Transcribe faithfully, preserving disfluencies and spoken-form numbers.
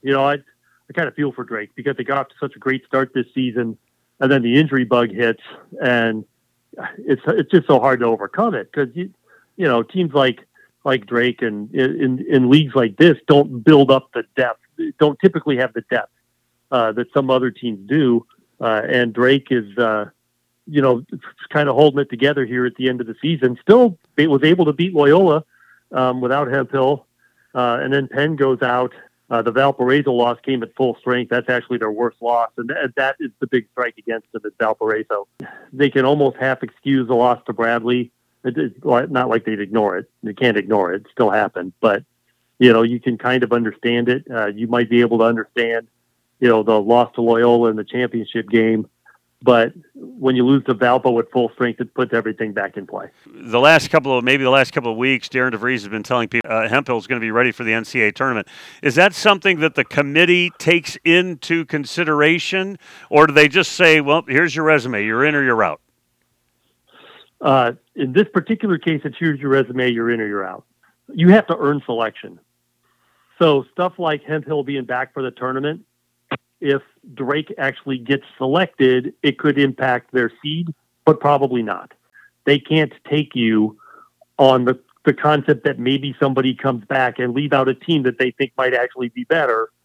You know, I I kind of feel for Drake because they got off to such a great start this season, and then the injury bug hits, and it's it's just so hard to overcome it because you you know teams like like Drake and in in leagues like this don't build up the depth, don't typically have the depth uh, that some other teams do, uh, and Drake is. Uh, you know, kind of holding it together here at the end of the season. Still was able to beat Loyola um, without Hemphill. Uh, and then Penn goes out. Uh, the Valparaiso loss came at full strength. That's actually their worst loss. And th- that is the big strike against them at Valparaiso. They can almost half excuse the loss to Bradley. It's not like they'd ignore it. They can't ignore it. It still happened. But, you know, you can kind of understand it. Uh, you might be able to understand, you know, the loss to Loyola in the championship game. But when you lose to Valpo at full strength, it puts everything back in play. The last couple of, maybe the last couple of weeks, Darren DeVries has been telling people uh, Hemphill is going to be ready for the N C double A tournament. Is that something that the committee takes into consideration, or do they just say, well, here's your resume, you're in or you're out? Uh, in this particular case, it's here's your resume, you're in or you're out. You have to earn selection. So stuff like Hemphill being back for the tournament, if Drake actually gets selected, it could impact their seed, but probably not. They can't take you on the, the concept that maybe somebody comes back and leave out a team that they think might actually be better